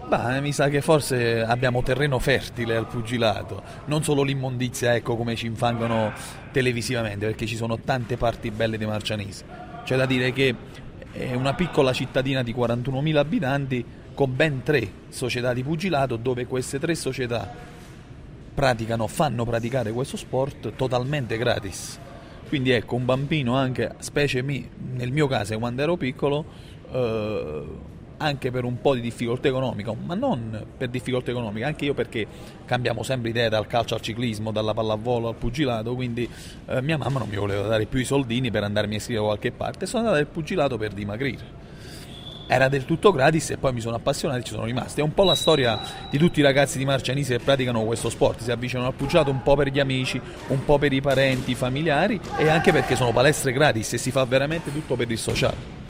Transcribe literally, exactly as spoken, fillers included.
Bah, mi sa che forse abbiamo terreno fertile al pugilato, non solo l'immondizia, ecco, come ci infangano televisivamente, perché ci sono tante parti belle di Marcianise. C'è da dire che è una piccola cittadina di quarantunomila abitanti con ben tre società di pugilato, dove queste tre società praticano, fanno praticare questo sport totalmente gratis. Quindi ecco, un bambino anche, specie mi, nel mio caso quando ero piccolo, eh, anche per un po' di difficoltà economica, ma non per difficoltà economica, anche io perché cambiamo sempre idea dal calcio al ciclismo, dalla pallavolo al pugilato, quindi eh, mia mamma non mi voleva dare più i soldini per andarmi a iscrivere da qualche parte, sono andato al pugilato per dimagrire. Era del tutto gratis e poi mi sono appassionato e ci sono rimasto. È un po' la storia di tutti i ragazzi di Marcianise che praticano questo sport, si avvicinano al pugilato un po' per gli amici, un po' per i parenti, i familiari e anche perché sono palestre gratis e si fa veramente tutto per il sociale.